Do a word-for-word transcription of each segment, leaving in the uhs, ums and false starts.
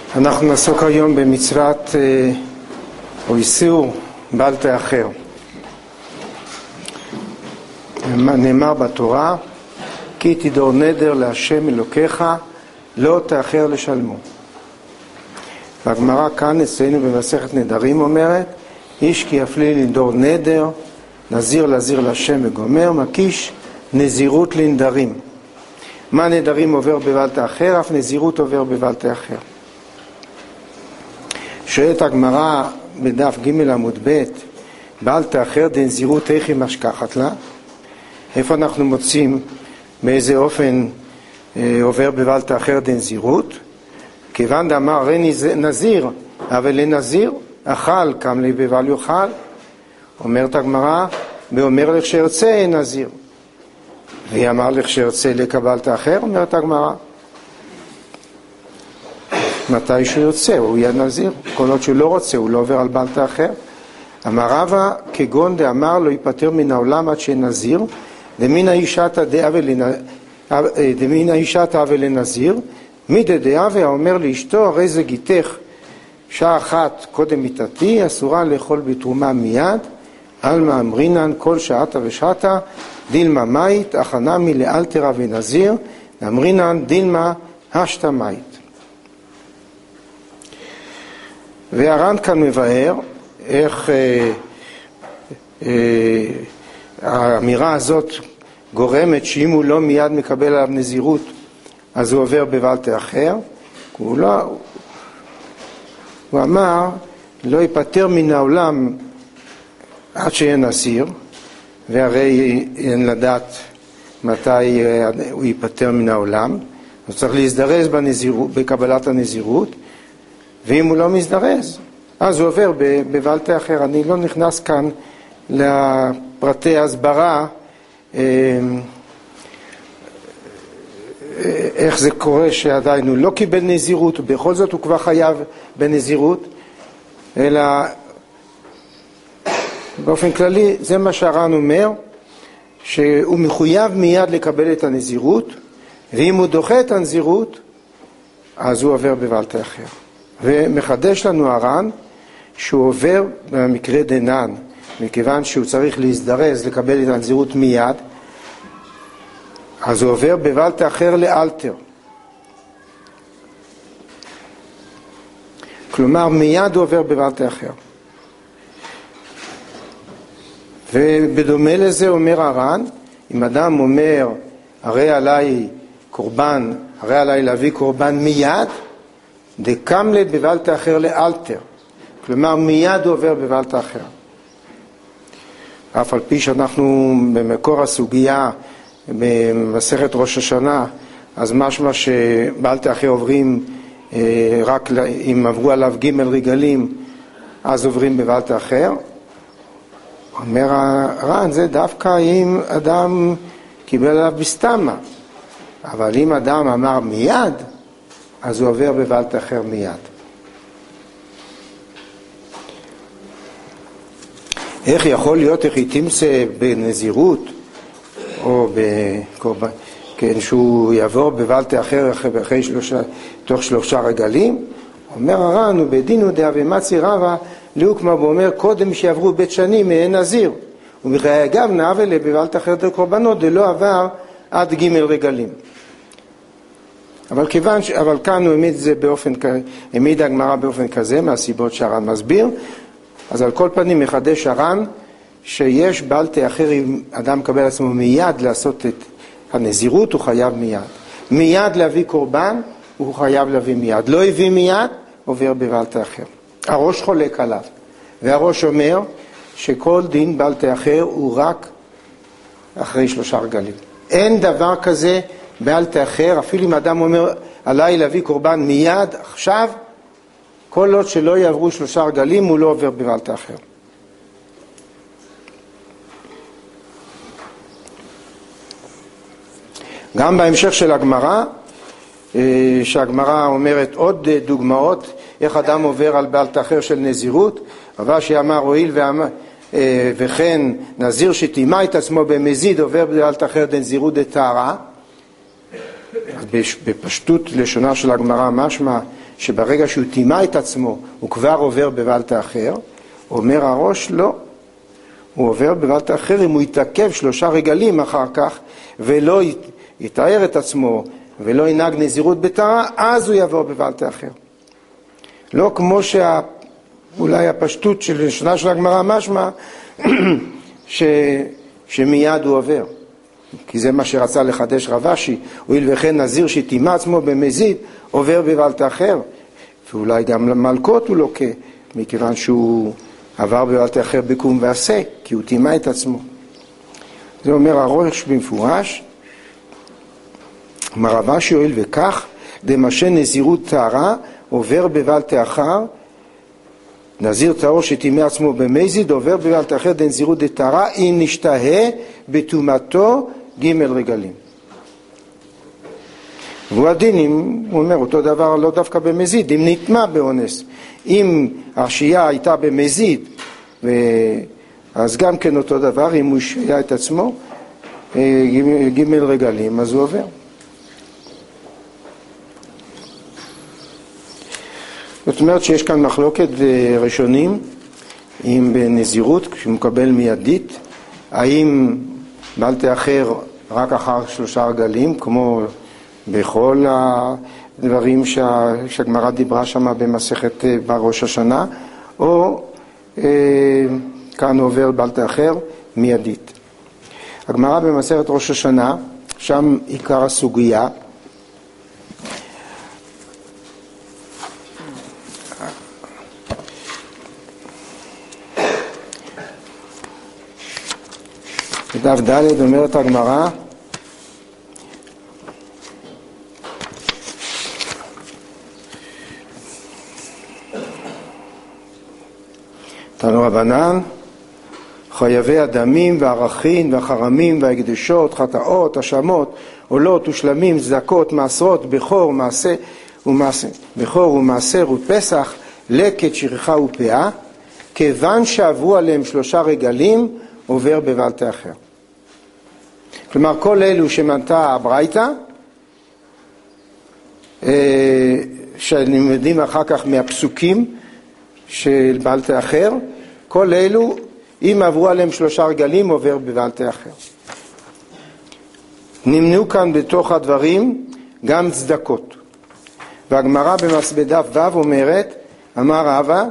אנחנו נעסוק היום במצוות או איסור בל תאחר. נאמר בתורה, כי תדור נדר להשם אלוקיך, לא תאחר לשלמו. והגמרא כאן אצלנו במסכת נדרים אומרת, איש כי יפלי לנדור נדר, נזיר להזיר להשם וגומר, מקיש נזירות לנדרים. מה נדרים עובר בבל תאחר, אף נזירות עובר בבל תאחר. שואלת הגמרא בדף ג' עמוד ב', בל תאחר דנזירות איך היא משכחת לה? איפה אנחנו מוצאים באיזה אופן אה, עובר בבל תאחר דנזירות? כיוון דאמר הרי נזיר, אבל לנזיר אכל קם לי בבל יאכל. אומרת הגמרא, ואומר לך שארצה נזיר. והיא אמר לך שארצה לקבל תאחר, אומרת הגמרא. מתי שהוא יוצא, הוא יהיה נזיר. כל עוד שהוא לא רוצה, הוא לא עובר על בל תאחר. אמר רבא, כגון דאמר לא ייפטר מן העולם עד שנזיר, דמין האישת האווה לנזיר, מידי דאווה אומר לאשתו, הרי זה גיתך שעה אחת קודם מיתתי, אסורה לאכול בתרומה מיד, אלמה אמרינן כל שעתה ושעתה, דילמה מית, הכנה מלאלתרה ונזיר, אמרינן דילמה השתה מית. והר"ן כאן מבאר איך אה, אה, האמירה הזאת גורמת שאם הוא לא מיד מקבל עליו נזירות, אז הוא עובר בבל תאחר. הוא, לא, הוא אמר, לא ייפטר מן העולם עד שיהיה נזיר, והרי אין לדעת מתי הוא ייפטר מן העולם. הוא צריך להזדרז בנזירות, בקבלת הנזירות, ואם הוא לא מזדרז, אז הוא עובר בבל תאחר. אני לא נכנס כאן לפרטי הסברה, איך זה קורה שעדיין הוא לא קיבל נזירות, ובכל זאת הוא כבר חייב בנזירות, אלא באופן כללי זה מה שהר"ן אומר, שהוא מחויב מיד לקבל את הנזירות, ואם הוא דוחה את הנזירות, אז הוא עובר בבל תאחר. ומחדש לנו הר"ן שהוא עובר במקרה דנן, מכיוון שהוא צריך להזדרז לקבל את הנזירות מיד, אז הוא עובר בבל תאחר לאלתר. כלומר מיד הוא עובר בבל תאחר. ובדומה לזה אומר הר"ן, אם אדם אומר הרי עליי קורבן, הרי עליי להביא קורבן מיד, דקמלת בבל תאחר לאלתר. כלומר מיד הוא עובר בבל תאחר. אף על פי שאנחנו במקור הסוגיה במסכת ראש השנה, אז משמע שבל תאחר עוברים אה, רק אם עברו עליו ג' רגלים, אז עוברים בבל תאחר. אומר הר"ן, זה דווקא אם אדם קיבל עליו בסתמה, אבל אם אדם אמר מיד, אז הוא עובר בבל תאחר מיד. איך יכול להיות, איך היא תמצא בנזירות, או בקורבן, כן, שהוא יעבור בבל תאחר אחרי שלושה, תוך שלושה רגלים? אומר הר"ן, ובדינו דהווה מצי רבא, ליהוקמה ואומר, קודם שיעברו בית שנים מהן נזיר, ובחיי אגב נהווה לבבל תאחר דקורבנות, דלא עבר עד ג' רגלים. אבל כיוון, אבל כאן הוא העמיד זה באופן, העמיד הגמרא באופן כזה, מהסיבות שהר"ן מסביר. אז על כל פנים מחדש הר"ן, שיש בל תאחר, אם אדם מקבל עצמו מיד לעשות את הנזירות, הוא חייב מיד. מיד להביא קורבן, הוא חייב להביא מיד. לא הביא מיד, עובר בבל תאחר. הראש חולק עליו, והראש אומר שכל דין בל תאחר הוא רק אחרי שלושה רגלים. אין דבר כזה בל תאחר, אפילו אם אדם אומר עליי להביא קורבן מיד, עכשיו, כל עוד שלא יעברו שלושה רגלים, הוא לא עובר בבל תאחר. גם בהמשך של הגמרא, שהגמרא אומרת עוד דוגמאות, איך אדם עובר על בל תאחר של נזירות, אבל שאמר הואיל ואמר, וכן נזיר שטימא את עצמו במזיד עובר בל תאחר דנזירות דטהרה. בפשטות לשונה של הגמרא משמע שברגע שהוא טימא את עצמו הוא כבר עובר בבלטה אחר, אומר הראש לא, הוא עובר בבלטה אחר אם הוא יתעכב שלושה רגלים אחר כך ולא יתאר את עצמו ולא ינהג נזירות בטהרה, אז הוא יעבור בבלטה אחר. לא כמו שאולי הפשטות של לשונה של הגמרא משמע ש... שמיד הוא עובר, כי זה מה שרצה לחדש רב אשי, הואיל וכן נזיר שטימא עצמו במזיד עובר בבלטה אחר, ואולי גם למלכות הוא לוקה, מכיוון שהוא עבר בבלטה אחר בקום ועשה, כי הוא טימא את עצמו. זה אומר הראש במפורש, רב אשי הואיל וכך דמשן נזירות טהרה עובר בבלטה אחר, נזיר טהור שטימא עצמו במזיד עובר בבלטה אחר דנזירות דטהרה אם נשתהה בטומאתו ג' רגלים. והוא הדין, אם הוא אומר אותו דבר לא דווקא במזיד, אם נטמא באונס, אם השהייה הייתה במזיד, אז גם כן אותו דבר, אם הוא שהיה את עצמו ג' רגלים, אז הוא עובר. זאת אומרת שיש כאן מחלוקת ראשונים, אם בנזירות, כשהוא מקבל מיידית, האם בלטה אחר רק אחר שלושה רגלים, כמו בכל הדברים שהגמרא דיברה שם במסכת בראש השנה, או אה, כאן עובר בלטה אחר מיידית. הגמרא במסכת ראש השנה, שם עיקר הסוגיה, בדף ד' אומרת הגמרא, תנו רבנן, חייבי הדמים והערכין והחרמים וההקדשות, חטאות, השמות, עולות ושלמים, צדקות, מעשרות, בכור, מעשה ומעשה, בכור ומעשר ופסח, לקט, שכחה ופאה, כיוון שעברו עליהם שלושה רגלים, עובר בבלטה אחר. כלומר, כל אלו שמנתה הברייתא, שנלמדים אחר כך מהפסוקים של בלטה אחר, כל אלו, אם עברו עליהם שלושה רגלים, עובר בבלטה אחר. נמנו כאן בתוך הדברים גם צדקות. והגמרא במסבדף ו' אומרת, אמר רבא,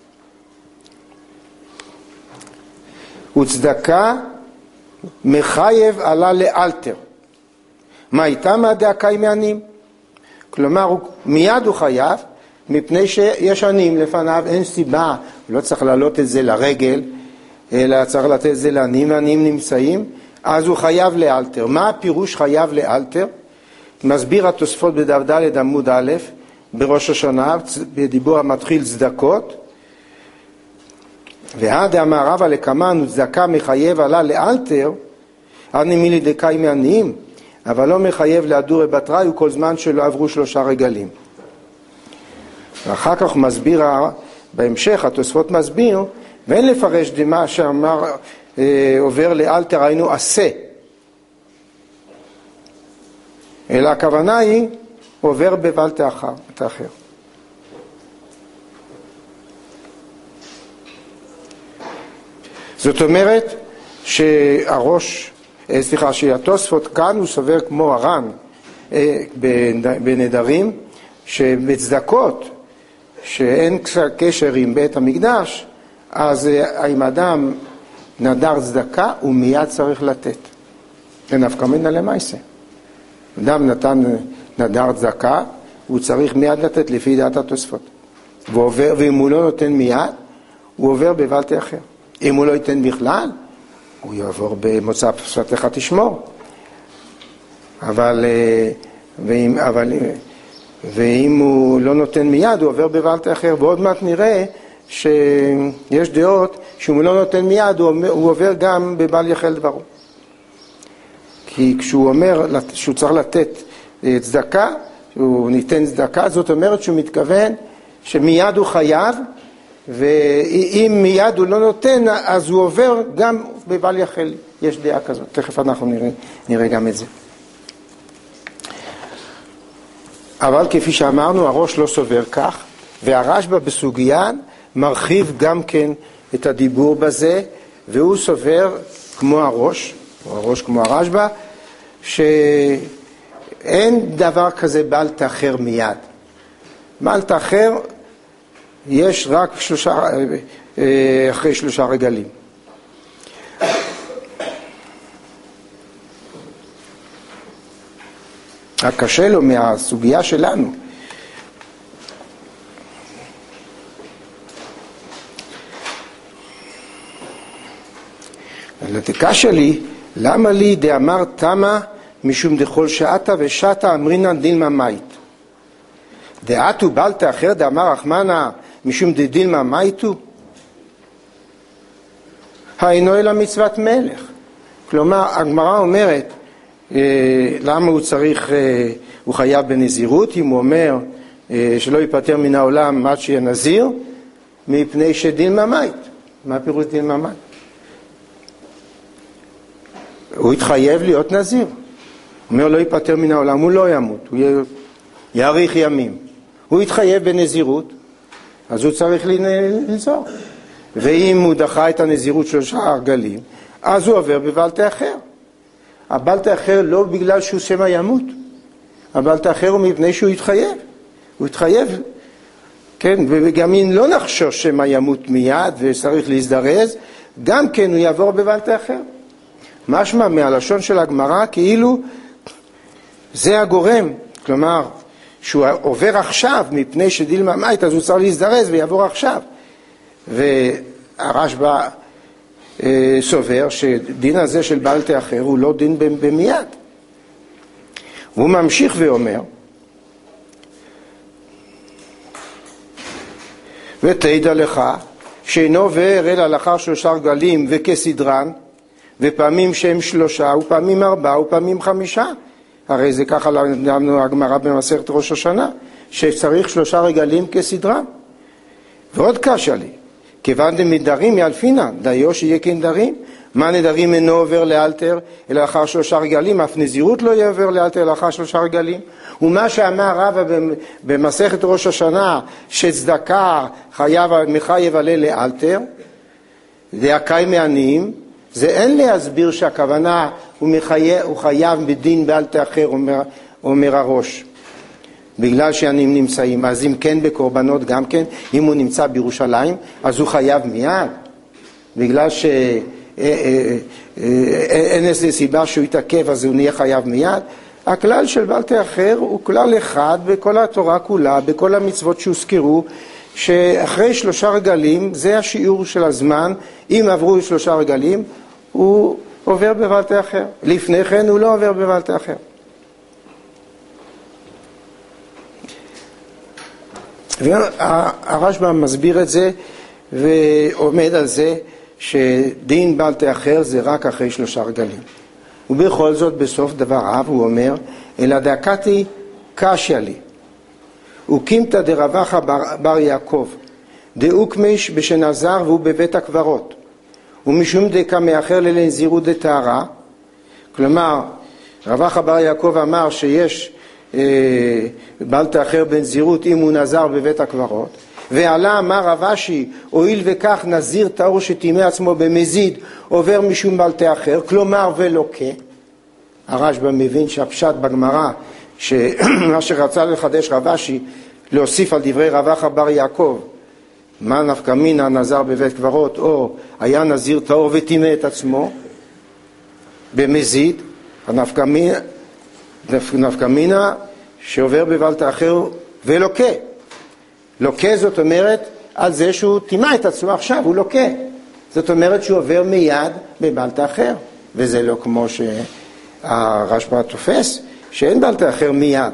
וצדקה מחייב עלה לאלתר. מה הייתה מהדאקה עם העניים? כלומר, מיד הוא חייב, מפני שיש עניים לפניו, אין סיבה, לא צריך להעלות את זה לרגל, אלא צריך לתת את זה לעניים, העניים נמצאים, אז הוא חייב לאלתר. מה הפירוש חייב לאלתר? מסביר התוספות בדף ד' עמוד א', בראש השנה, בדיבור המתחיל צדקות, ועד אמר רבא לקמן וצדקה מחייב עלה לאלתר, אני מילי דקאי מעניים, אבל לא מחייב להדורי בתראי כל זמן שלא עברו שלושה רגלים. ואחר כך מסביר, בהמשך התוספות מסביר, ואין לפרש דמה שאמר אה, עובר לאלתר היינו עשה, אלא הכוונה היא עובר בבלטה אחר, אחר. זאת אומרת שהראש, סליחה, שהתוספות כאן הוא סובר כמו הר"ן בנדרים, שבצדקות שאין קשר עם בית המקדש, אז אם אדם נדר צדקה הוא מיד צריך לתת. אין אף כמנה למעשה. אדם נתן נדר צדקה, הוא צריך מיד לתת לפי דעת התוספות. ועובר, ואם הוא לא נותן מיד, הוא עובר בבלטה אחר. אם הוא לא ייתן בכלל, הוא יעבור במוצא שפתך תשמור. אבל, ואם, אבל, ואם הוא לא נותן מיד, הוא עובר בבלטה אחר. ועוד מעט נראה שיש דעות שאם הוא לא נותן מיד, הוא עובר גם בבל יחל דברו. כי כשהוא אומר שהוא צריך לתת צדקה, הוא ניתן צדקה, זאת אומרת שהוא מתכוון שמיד הוא חייב, ואם מיד הוא לא נותן, אז הוא עובר גם בבל יחל. יש דעה כזאת, תכף אנחנו נראה, נראה גם את זה. אבל כפי שאמרנו, הראש לא סובר כך, והרשב"א בסוגיה מרחיב גם כן את הדיבור בזה, והוא סובר כמו הראש, או הראש כמו הרשב"א, שאין דבר כזה בעל תאחר מיד. בעל תאחר יש רק שלושה, אחרי שלושה רגלים. הקשה לו מהסוגיה שלנו. לתקה שלי, למה לי דאמר תמה משום דכל שעתה ושעתה אמרינן דילמה מית. דעתו בעל תאחר דאמר רחמנה משום דדילמה מיתו. היינו אלא מצוות מלך. כלומר, הגמרא אומרת, למה הוא צריך, הוא חייב בנזירות, אם הוא אומר שלא ייפטר מן העולם עד שיהיה נזיר, מפני שדילמה מית. מה פירוש דילמה מית? הוא התחייב להיות נזיר. הוא אומר לא ייפטר מן העולם, הוא לא ימות, הוא יאריך ימים. הוא התחייב בנזירות, אז הוא צריך לנזור. ואם הוא דחה את הנזירות שלושה רגלים, אז הוא עובר בבעל תאחר. הבעל תאחר לא בגלל שהוא שמא ימות. הבעל תאחר הוא מפני שהוא התחייב. הוא התחייב, כן, וגם אם לא נחשוש שמא ימות מיד וצריך להזדרז, גם כן הוא יעבור בבעל תאחר. משמע מהלשון של הגמרא כאילו זה הגורם, כלומר שהוא עובר עכשיו מפני שדילמה מית, אז הוא צריך להזדרז ויעבור עכשיו. והרשב"א אה, סובר שדין הזה של בעל תאחר הוא לא דין במיד. והוא ממשיך ואומר, ותדע לך שאינו עובר אלא לאחר שלושה רגלים וכסדרן, ופעמים שהם שלושה, ופעמים ארבעה, ופעמים חמישה. הרי זה ככה למדנו הגמרא במסכת ראש השנה, שצריך שלושה רגלים כסדרם. ועוד קשה לי, כיוון דמדרים ילפינן, דיו שיהיה כנדרים. מה נדרים אינו עובר לאלתר, אלא לאחר שלושה רגלים, אף נזירות לא יעבר לאלתר לאחר שלושה רגלים. ומה שאמר רבא במסכת ראש השנה, שצדקה חייב, מחייב עלה לאלתר, דאקאי מעניים, זה אין להסביר שהכוונה הוא, מחייב, הוא חייב בדין בעל תאחר, אומר, אומר הראש, בגלל שהעניים נמצאים. אז אם כן בקורבנות גם כן, אם הוא נמצא בירושלים, אז הוא חייב מיד, בגלל שאין איזה סיבה שהוא יתעכב, אז הוא נהיה חייב מיד. הכלל של בעל תאחר הוא כלל אחד בכל התורה כולה, בכל המצוות שהוזכרו, שאחרי שלושה רגלים, זה השיעור של הזמן, אם עברו שלושה רגלים, הוא עובר בבעל תאחר. לפני כן הוא לא עובר בבעל תאחר. והרשב"א מסביר את זה ועומד על זה שדין בעל תאחר זה רק אחרי שלושה רגלים. ובכל זאת בסוף דבריו הוא אומר, אלא דאקתי קשיא לי. וקימתא דרבחה בר, בר יעקב, דאוקמיש בשנזר והוא בבית הקברות. ומשום דקה מאחר לנזירות דטהרה, כלומר, רבחה בר יעקב אמר שיש אה, בעל תאחר בנזירות אם הוא נזר בבית הקברות, ועלה אמר רב אשי, הואיל וכך נזיר טהור שטימא עצמו במזיד, עובר משום בעל תאחר, כלומר ולוקה. הרשב"א מבין שהפשט בגמרא, שמה שרצה לחדש רב אשי, להוסיף על דברי רבחה בר יעקב, מה נפקא מינה נזר בבית קברות, או היה נזיר טהור וטימא את עצמו במזיד, הנפקא מינה, נפקא מינה שעובר בבעל תאחר ולוקה. לוקה זאת אומרת על זה שהוא טימא את עצמו עכשיו, הוא לוקה. זאת אומרת שהוא עובר מיד בבעל תאחר, וזה לא כמו שהרשב"א תופס, שאין בעל תאחר מיד.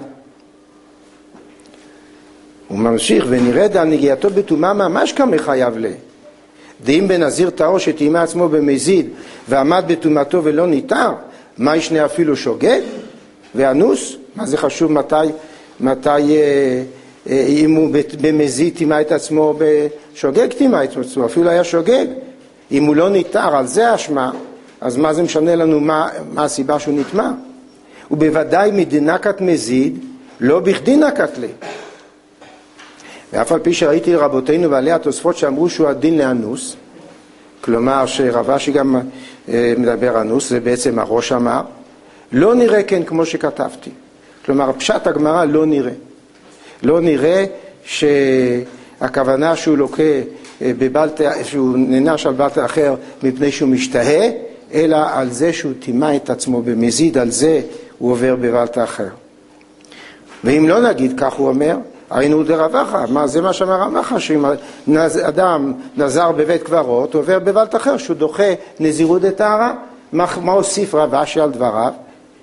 הוא ממשיך, ונראה דע נגיעתו בטומאה ממש כמחייב לה. דאם בנזיר טהור שטימא עצמו במזיד ועמד בטומאתו ולא ניתר, מה ישנה אפילו שוגג ואנוס? מה זה חשוב מתי, מתי אה, אה, אם הוא במזיד טימא את עצמו, בשוגג טימא את עצמו, אפילו היה שוגג. אם הוא לא ניתר, על זה אשמה, אז מה זה משנה לנו מה, מה הסיבה שהוא נטמא? ובוודאי מדנקת מזיד, לא בכדי נקט לי. ואף על פי שראיתי רבותינו בעלי התוספות שאמרו שהוא הדין לאנוס, כלומר שרבשי גם אה, מדבר אנוס, זה בעצם הראש אמר, לא נראה כן כמו שכתבתי. כלומר, פשט הגמרא לא נראה. לא נראה שהכוונה שהוא לוקה בבלט, שהוא ננש על בלט אחר מפני שהוא משתהה, אלא על זה שהוא טימא את עצמו במזיד, על זה הוא עובר בבלט אחר. ואם לא נגיד, כך הוא אומר, היינו דרבחה, מה זה מה שאמר רבחה, שאם אדם נזר בבית קברות, הוא עובר בבלט אחר, שהוא דוחה נזירות דטהרה. מה, מה הוסיף רבשי על דבריו?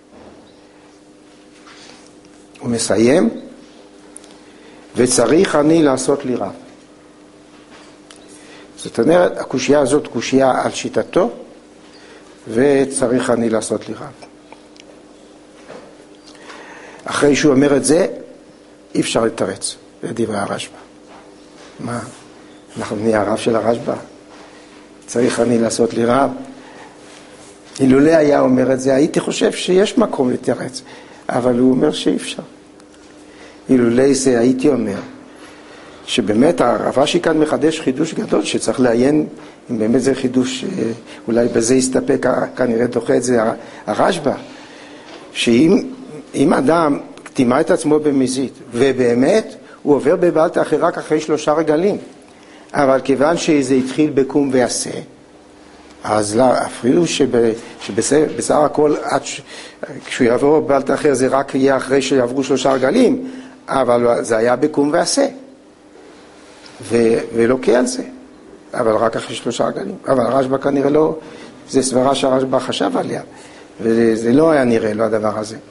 הוא מסיים, וצריך אני לעשות לי רב. זאת אומרת, הקושייה הזאת קושייה על שיטתו, וצריך אני לעשות לי רב. אחרי שהוא אומר את זה, אי אפשר לתרץ, לדברי הרשב"א. מה? אנחנו נהיה הרב של הרשב"א? צריך אני לעשות לי רב? אילולא היה אומר את זה, הייתי חושב שיש מקום לתרץ, אבל הוא אומר שאי אפשר. אילולא זה הייתי אומר, שבאמת הרבשי כאן מחדש חידוש גדול, שצריך לעיין אם באמת זה חידוש, אולי בזה יסתפק, כנראה דוחה את זה הרשב"א, שאם אם אדם טימא את עצמו במזיד, ובאמת הוא עובר בבלט אחר רק אחרי שלושה רגלים, אבל כיוון שזה התחיל בקום ועשה, אז לא, אפילו שבסך הכל עד ש... כשהוא יעבור בבלט אחר זה רק יהיה אחרי שיעברו שלושה רגלים, אבל זה היה בקום ועשה, ו... ולוקה על זה, אבל רק אחרי שלושה רגלים. אבל הרשב"א כנראה לא, זה סברה שהרשב"א חשב עליה, וזה לא היה נראה לו הדבר הזה.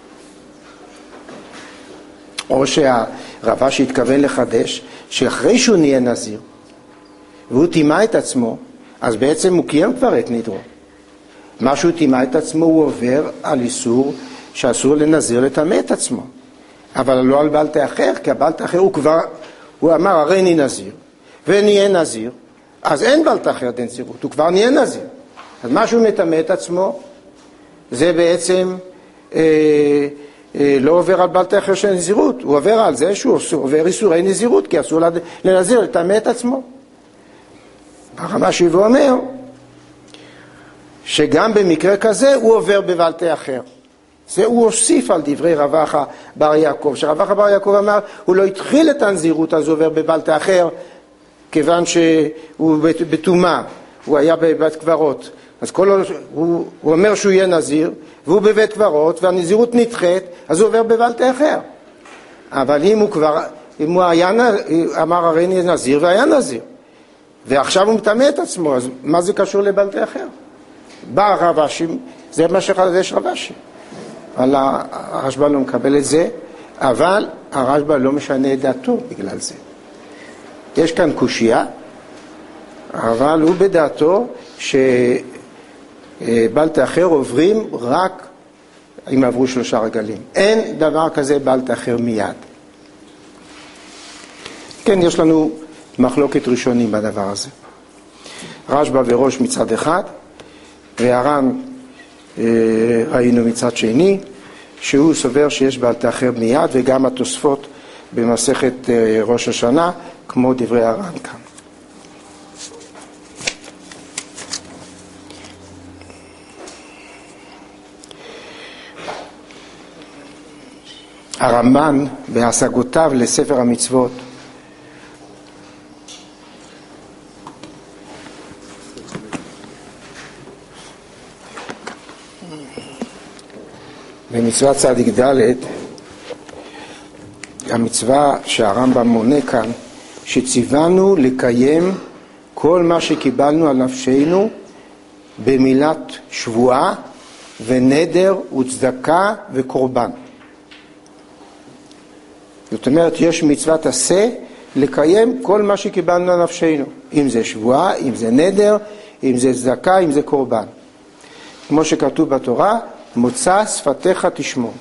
או שהרבשי התכוון לחדש, שאחרי שהוא נהיה נזיר, והוא טימא את עצמו, אז בעצם הוא קיים כבר את נדרו. מה שהוא טימא את עצמו, הוא עובר על איסור שאסור לנזיר לטמא את עצמו. אבל לא על בלט אחר, כי הבלט אחר הוא כבר, הוא אמר, הרי אני נזיר, ונהיה נזיר, אז אין בלט אחר דנזירות, הוא כבר נהיה נזיר. אז מה שהוא מטמא את עצמו, זה בעצם אה, אה, לא עובר על בלט אחר של נזירות, הוא עובר על זה שהוא עובר איסורי נזירות, כי אסור לנזיר לטמא את עצמו. הרמ"ש אומר שגם במקרה כזה הוא עובר בבלט אחר. זה הוא הוסיף על דברי רבחה בר יעקב, שרבחה בר יעקב אמר, הוא לא התחיל את הנזירות, אז הוא עובר בבלט אחר, כיוון שהוא בטומאה, הוא היה בבית קברות. אז כל, הוא, הוא אומר שהוא יהיה נזיר, והוא בבית קברות, והנזירות נדחית, אז הוא עובר בבלט אחר. אבל אם הוא כבר, אם הוא היה, אמר הרי אני נזיר, והיה נזיר, ועכשיו הוא מטמא את עצמו, אז מה זה קשור לבלט אחר? בא רבשי, זה מה שחדש רבשי. אבל הרשב"א לא מקבל את זה, אבל הרשב"א לא משנה את דעתו בגלל זה. יש כאן קושייה, אבל הוא בדעתו שבלט אחר עוברים רק אם עברו שלושה רגלים. אין דבר כזה בלט אחר מיד. כן, יש לנו מחלוקת ראשונים בדבר הזה. רשב"א וראש מצד אחד, והר"ן ראינו מצד שני, שהוא סובר שיש בלט אחר מיד, וגם התוספות במסכת ראש השנה, כמו דברי הר"ן כאן. הרמב"ן בהשגותיו לספר המצוות במצוות צדיק ד', המצווה שהרמב"ם מונה כאן, שציוונו לקיים כל מה שקיבלנו על נפשנו במילת שבועה ונדר וצדקה וקורבן. זאת אומרת, יש מצוות עשה לקיים כל מה שקיבלנו על נפשנו, אם זה שבועה, אם זה נדר, אם זה צדקה, אם זה קורבן. כמו שכתוב בתורה, מוצא שפתיך תשמור.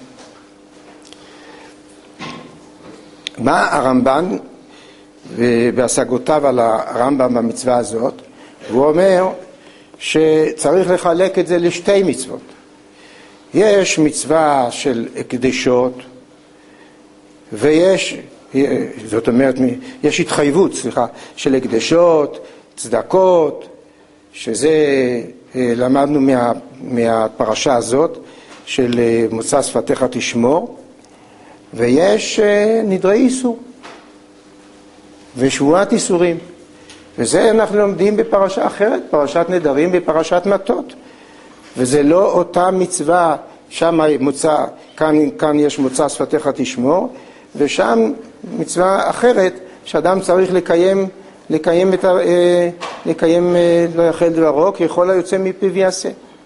מה הרמב"ן בהשגותיו על הרמב"ם במצווה הזאת? הוא אומר שצריך לחלק את זה לשתי מצוות. יש מצווה של הקדשות, ויש, זאת אומרת, יש התחייבות, סליחה, של הקדשות, צדקות, שזה למדנו מה, מהפרשה הזאת של מוצא שפתיך תשמור, ויש נדרי איסור ושבועת איסורים, וזה אנחנו לומדים בפרשה אחרת, פרשת נדרים בפרשת מטות, וזה לא אותה מצווה, שם מוצא, כאן, כאן יש מוצא שפתיך תשמור, ושם מצווה אחרת שאדם צריך לקיים, לקיים, את ה, לקיים לא יחל דברו, כי יכול היוצא מפיו יעשה.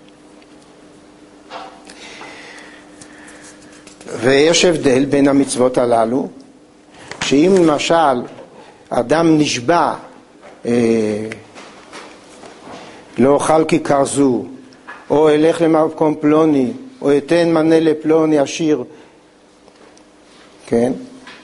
ויש הבדל בין המצוות הללו, שאם למשל אדם נשבע אה, לא אוכל כיכר זו, או אלך למקום פלוני, או אתן מנה לפלוני עשיר, כן?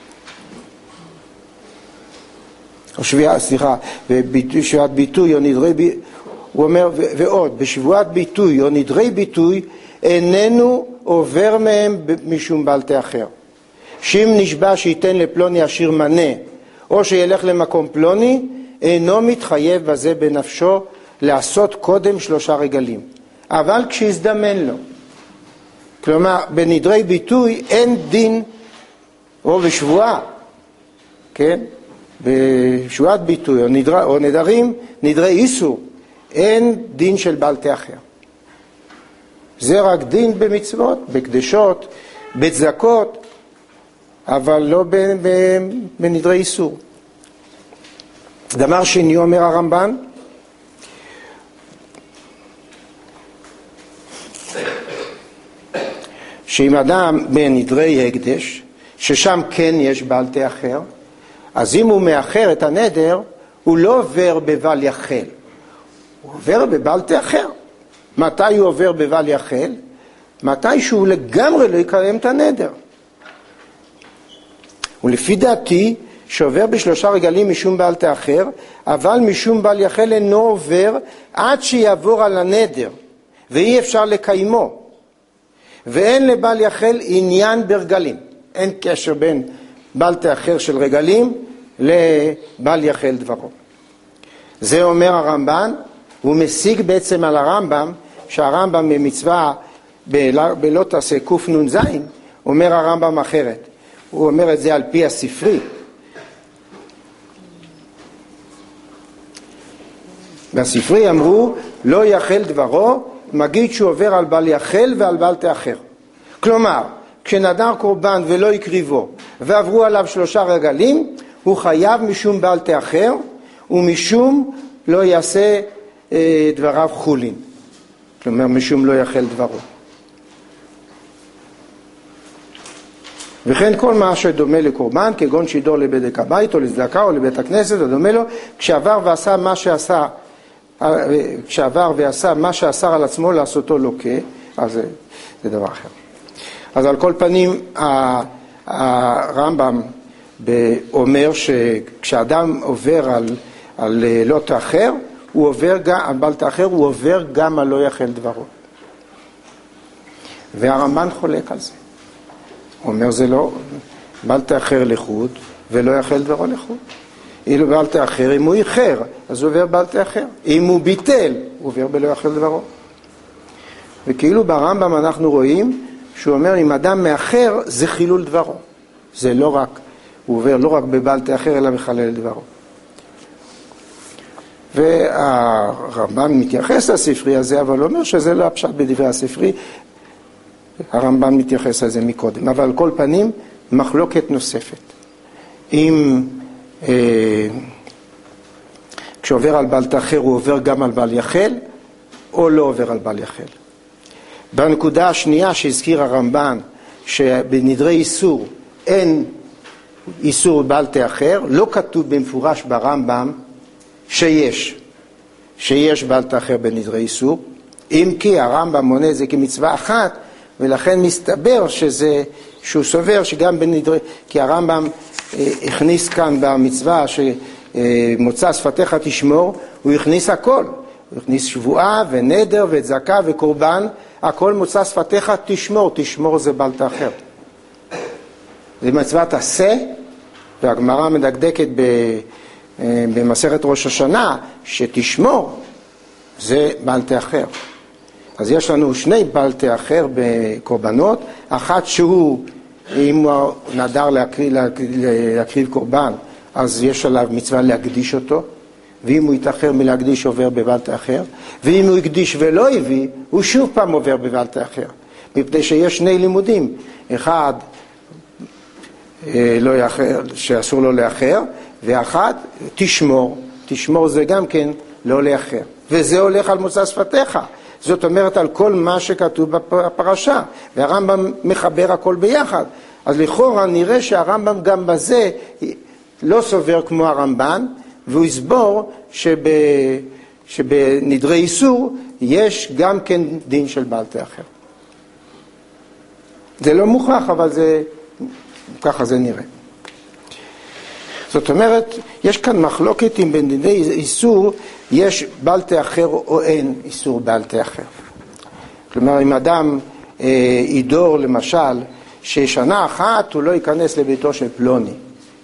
או שביעה, סליחה, בשבועת ביטוי או נדרי ביטוי, הוא אומר, ועוד, בשבועת ביטוי או נדרי ביטוי, איננו עובר מהם משום בלתי אחר. שאם נשבע שייתן לפלוני עשיר מנה, או שילך למקום פלוני, אינו מתחייב בזה בנפשו לעשות קודם שלושה רגלים. אבל כשהזדמן לו. כלומר, בנדרי ביטוי אין דין, או בשבועה, כן? בשבועת ביטוי או, נדר, או נדרים, נדרי איסור, אין דין של בלתי אחר. זה רק דין במצוות, בקדשות, בצדקות, אבל לא בנדרי איסור. דבר שני אומר הרמב"ן, שאם אדם בנדרי הקדש, ששם כן יש בלתי אחר, אז אם הוא מאחר את הנדר, הוא לא עובר בבל יחל, הוא עובר בבלתי אחר. מתי הוא עובר בבל יחל? מתי שהוא לגמרי לא יקיים את הנדר. ולפי דעתי, שעובר בשלושה רגלים משום בלתי אחר, אבל משום בל יחל אינו עובר עד שיעבור על הנדר, ואי אפשר לקיימו. ואין לבל יחל עניין ברגלים. אין קשר בין בלתי אחר של רגלים לבל יחל דברו. זה אומר הרמב"ן, הוא משיג בעצם על הרמב"ם, שהרמב"ם במצווה בלא תעשה קוף נון זין, אומר הרמב"ם אחרת. הוא אומר את זה על פי הספרי. בספרי אמרו, לא יחל דברו, מגיד שהוא עובר על בל יחל ועל בלתי אחר. כלומר, כשנדר קורבן ולא יקריבו, ועברו עליו שלושה רגלים, הוא חייב משום בלתי אחר, ומשום לא יעשה אה, דבריו חולין. כלומר, משום לא יחל דברו. וכן כל מה שדומה לקורבן, כגון שידור לבדק הבית או לצדקה או לבית הכנסת, ודומה לו, כשעבר ועשה מה שעשה, כשעבר ועשה מה שאסר על עצמו לעשותו לוקה, אז זה, זה דבר אחר. אז על כל פנים, הרמב"ם אומר שכשאדם עובר על, על לוט אחר, הוא עובר גם, על בלתי אחר, הוא עובר גם על לא יחל דברו. והרמב"ן חולק על זה. הוא אומר זה לא, בלתי אחר לחוד ולא יחל דברו לחוד. אילו בלתי אחר, אם הוא איחר, אז הוא עובר בלתי אחר. אם הוא ביטל, הוא עובר בלא יחל דברו. וכאילו ברמב"ם אנחנו רואים שהוא אומר אם אדם מאחר זה חילול דברו. זה לא רק, הוא עובר לא רק בבלתי אחר אלא בחלל דברו. והרמב"ם מתייחס לספרי הזה, אבל הוא אומר שזה לא הפשט בדברי הספרי. הרמב"ם מתייחס לזה מקודם. אבל על כל פנים, מחלוקת נוספת. אם אה, כשעובר על בלתי אחר הוא עובר גם על בל יחל, או לא עובר על בל יחל. בנקודה השנייה שהזכיר הרמב"ן, שבנדרי איסור אין איסור בלתי אחר, לא כתוב במפורש ברמב"ם שיש, שיש בלתי אחר בנדרי איסור, אם כי הרמב"ם מונה את זה כמצווה אחת, ולכן מסתבר שזה, שהוא סובר שגם בנדרי, כי הרמב"ם אה, הכניס כאן במצווה שמוצא שפתיך תשמור, הוא הכניס הכל, הוא הכניס שבועה ונדר וצדקה וקורבן, הכל מוצא שפתיך תשמור, תשמור זה בלתי אחר. זה מצוות עשה, והגמרא מדקדקת במסכת ראש השנה, שתשמור, זה בעל פה אחר. אז יש לנו שני בעל פה אחר בקורבנות, אחת שהוא, אם הוא נדר להקריב, להקריב קורבן, אז יש עליו מצווה להקדיש אותו, ואם הוא יתאחר מלהקדיש עובר בבעל פה אחר, ואם הוא הקדיש ולא הביא, הוא שוב פעם עובר בבעל פה אחר. מפני שיש שני לימודים, אחד לא יאחר, שאסור לו לאחר, ואחד תשמור, תשמור זה גם כן לא לאחר, וזה הולך על מוצא שפתיך, זאת אומרת על כל מה שכתוב בפרשה, והרמב"ם מחבר הכל ביחד, אז לכאורה נראה שהרמב"ם גם בזה לא סובר כמו הרמב"ן, והוא יסבור שב, שבנדרי איסור יש גם כן דין של בעל פה אחר. זה לא מוכרח, אבל זה, ככה זה נראה. זאת אומרת, יש כאן מחלוקת אם בנדרי איסור יש בעל פה אחר או אין איסור בעל פה אחר. כלומר, אם אדם אה, ידור למשל, ששנה אחת הוא לא ייכנס לביתו של פלוני,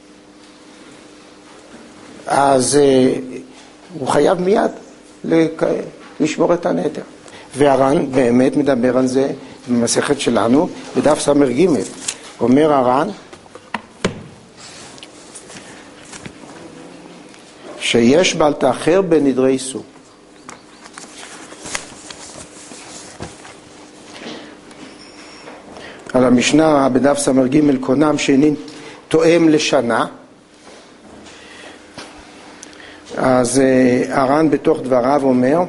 אז אה, הוא חייב מיד לשמור את הנדר. והר"ן באמת מדבר על זה במסכת שלנו, בדף סמר ג' אומר הר"ן, שיש בעל פה אחר בנדרי איסור. על המשנה בדף סמר ג' קונם שאינן תואם לשנה, אז הר"ן בתוך דבריו אומר,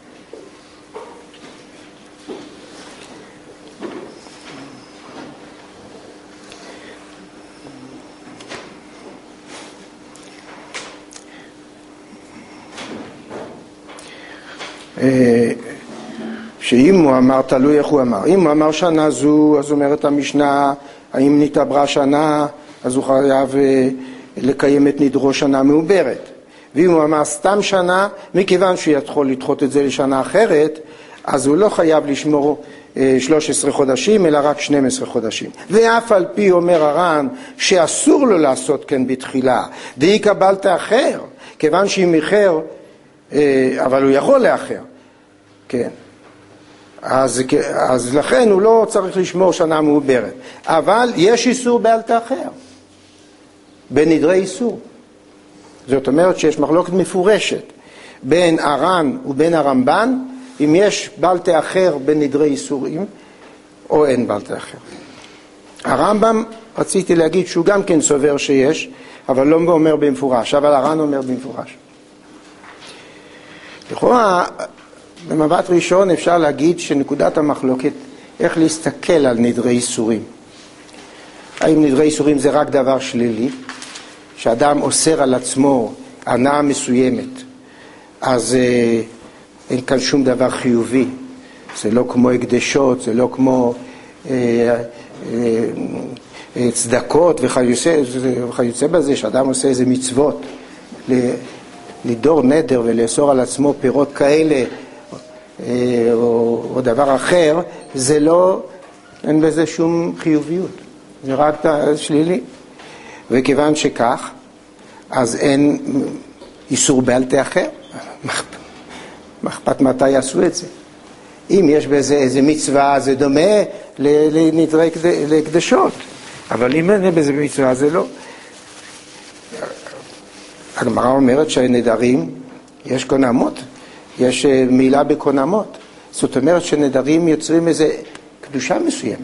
שאם הוא אמר, תלוי איך הוא אמר, אם הוא אמר שנה זו, אז אומרת המשנה, האם נתעברה שנה, אז הוא חייב לקיים את נדרו שנה מעוברת. ואם הוא אמר סתם שנה, מכיוון שהוא יכול לדחות את זה לשנה אחרת, אז הוא לא חייב לשמור שלושה עשר חודשים, אלא רק שנים עשר חודשים. ואף על פי אומר הר"ן, שאסור לו לעשות כן בתחילה, דאי קבלת אחר, כיוון שאם איחר, אבל הוא יכול לאחר, כן. אז, אז לכן הוא לא צריך לשמור שנה מעוברת. אבל יש איסור בעל פה אחר, בנדרי איסור. זאת אומרת שיש מחלוקת מפורשת בין הר"ן ובין הרמב"ן, אם יש בעל פה אחר בנדרי איסורים, או אין בעל פה אחר. הרמב"ם, רציתי להגיד שהוא גם כן סובר שיש, אבל לא אומר במפורש, אבל הר"ן אומר במפורש. לכאורה, במבט ראשון אפשר להגיד שנקודת המחלוקת, איך להסתכל על נדרי איסורים. האם נדרי איסורים זה רק דבר שלילי, שאדם אוסר על עצמו הנאה מסוימת, אז אה, אין כאן שום דבר חיובי. זה לא כמו הקדשות, זה לא כמו אה, אה, אה, צדקות וכיוצא, וכיוצא בזה, שאדם עושה איזה מצוות, לדור נדר ולאסור על עצמו פירות כאלה, או, או דבר אחר, זה לא, אין בזה שום חיוביות, זה רק שלילי. וכיוון שכך, אז אין איסור בעל פה אחר, מה אכפת מתי יעשו את זה? אם יש בזה איזה מצווה, זה דומה לנדרי לקדשות, אבל אם אין בזה מצווה, זה לא. הגמרא אומרת שהנדרים, יש קונמות, יש מילה בקונמות. זאת אומרת שנדרים יוצרים איזה קדושה מסוימת.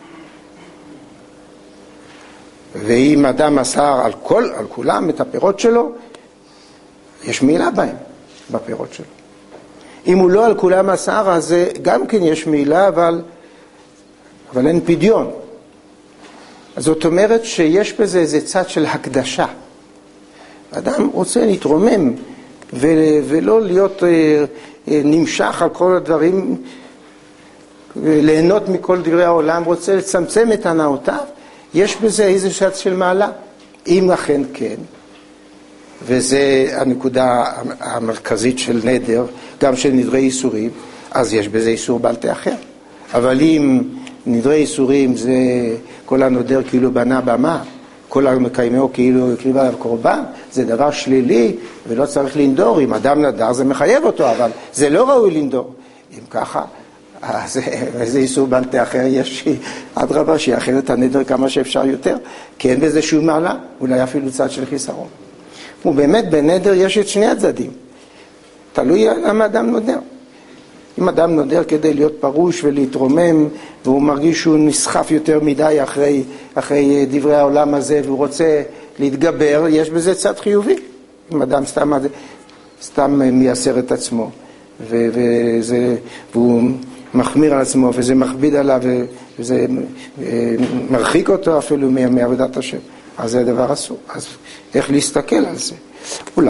ואם אדם מסר על, כל, על כולם את הפירות שלו, יש מילה בהם, בפירות שלו. אם הוא לא על כולם מסר, אז גם כן יש מילה, אבל, אבל אין פדיון. זאת אומרת שיש בזה איזה צד של הקדשה. אדם רוצה להתרומם ולא להיות נמשך על כל הדברים, ליהנות מכל דברי העולם, רוצה לצמצם את הנאותיו, יש בזה איזה שץ של מעלה. אם אכן כן, וזה הנקודה המרכזית של נדר, גם של נדרי איסורים, אז יש בזה איסור בעל פה אחר. אבל אם נדרי איסורים זה כל הנודר כאילו בנה במה, כל המקיימו כאילו הקריב עליו קורבן, זה דבר שלילי ולא צריך לנדור. אם אדם נדר זה מחייב אותו, אבל זה לא ראוי לנדור. אם ככה, אז איזה איסור בלתי אחר יש, עד רבה שיאחר את הנדר כמה שאפשר יותר, כי אין בזה שום מעלה, אולי אפילו צד של חיסרון. ובאמת בנדר יש את שני הצדדים, תלוי למה אדם נודר. אם אדם נודר כדי להיות פרוש ולהתרומם, והוא מרגיש שהוא נסחף יותר מדי אחרי, אחרי דברי העולם הזה, והוא רוצה להתגבר, יש בזה צד חיובי. אם אדם סתם, סתם מייסר את עצמו, ו, וזה, והוא מחמיר על עצמו, וזה מכביד עליו, וזה מרחיק אותו אפילו מעבודת השם. אז זה דבר אסור. אז איך להסתכל על זה? אולי.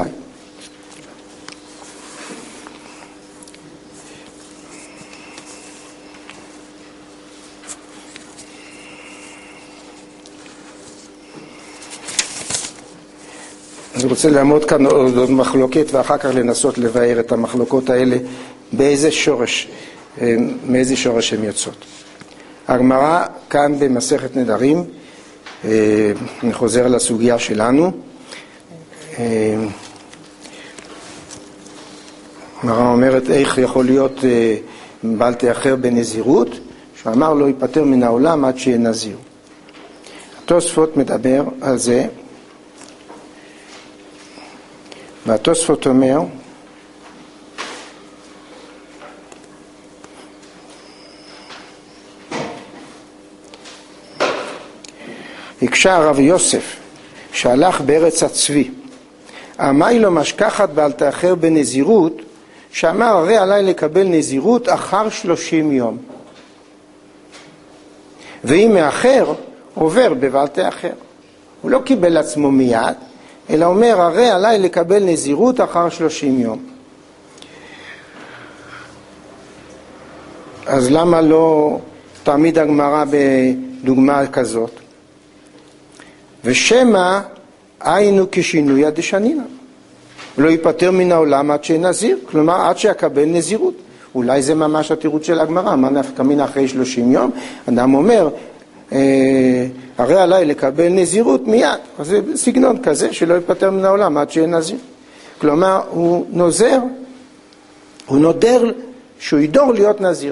אני רוצה לעמוד כאן עוד מחלוקת ואחר כך לנסות לבאר את המחלוקות האלה באיזה שורש, מאיזה שורש הן יוצאות. הגמרא כאן במסכת נדרים, אני חוזר לסוגיה שלנו. הגמרא אומרת איך יכול להיות בעל תאחר בנזירות, שאמר לא ייפטר מן העולם עד שיהיה נזיר. התוספות מדבר על זה, והתוספות אומר הקשה הרב יוסף שהלך בארץ הצבי, אמי לו משכחת בעל תאחר בנזירות, שאמר הרי עליי לקבל נזירות אחר שלושים יום, ואם מאחר עובר בבעל תאחר. הוא לא קיבל עצמו מיד, אלא אומר הרי עליי לקבל נזירות אחר שלושים יום. אז למה לא תעמיד הגמרא בדוגמה כזאת? ושמה היינו כשינוי הדשנינה, לא ייפטר מן העולם עד שנזיר, כלומר עד שיקבל נזירות. אולי זה ממש התירוץ של הגמרא, מה נפקא מינה אחרי שלושים יום? אדם אומר אה, הרי עליי לקבל נזירות מיד, אז זה סגנון כזה שלא ייפטר מן העולם עד שיהיה נזיר. כלומר הוא נוזר, הוא נודר שהוא ידור להיות נזיר,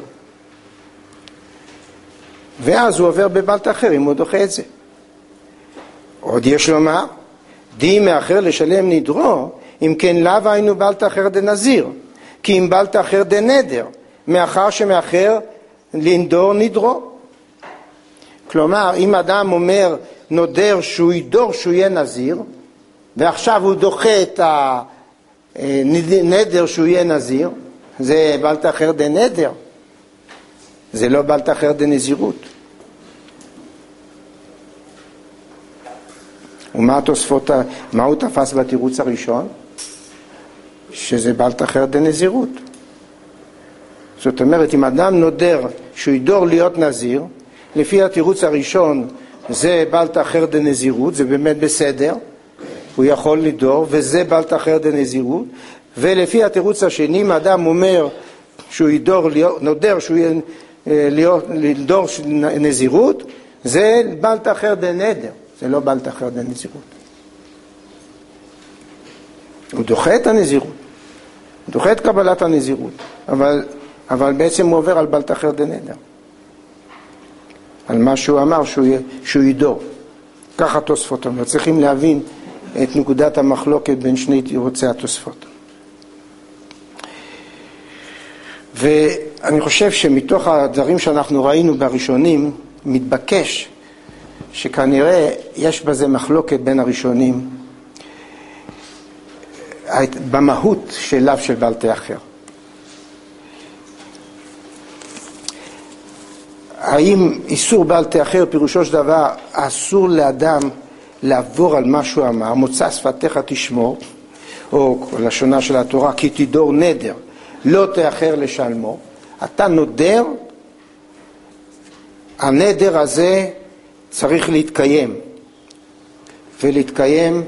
ואז הוא עובר בבעל תאחר אם הוא דוחה את זה. עוד יש לומר די מאחר לשלם נדרו, אם כן לאו היינו בעל תאחר דנזיר, כי אם בעל תאחר דנדר, מאחר שמאחר לנדור נדרו. כלומר אם אדם אומר נודר שהוא ידור שהוא יהיה נזיר, ועכשיו הוא דוחה את הנדר שהוא יהיה נזיר, זה בעל תאחר דנדר, זה לא בעל תאחר דנזירות. ומה התוספות, מה הוא תפס בתירוץ הראשון? שזה בעל תאחר דנזירות. זאת אומרת, אם אדם נודר שהוא ידור להיות נזיר, לפי התירוץ הראשון זה בעל תאחר דנזירות, זה באמת בסדר, הוא יכול לדור, וזה בעל תאחר דנזירות. ולפי התירוץ השני, אם אדם אומר שהוא ידור, נודר שהוא ידור נזירות, זה בעל תאחר דנדר, זה לא בעל תאחר דנזירות. הוא דוחה את הנזירות, הוא דוחה את קבלת הנזירות, אבל, אבל בעצם הוא עובר על בעל תאחר דנדר, על מה שהוא אמר שהוא, שהוא ידור. ככה תוספות אומר. צריכים להבין את נקודת המחלוקת בין שני תירוצי התוספות. ואני חושב שמתוך הדברים שאנחנו ראינו בראשונים, מתבקש שכנראה יש בזה מחלוקת בין הראשונים במהות שלה של בעל תאחר. האם איסור בעל תאחר פירושו של דבר אסור לאדם לעבור על מה שהוא אמר, מוצא שפתיך תשמור, או לשונה של התורה כי תדור נדר לא תאחר לשלמו. אתה נודר, הנדר הזה צריך להתקיים, ולהתקיים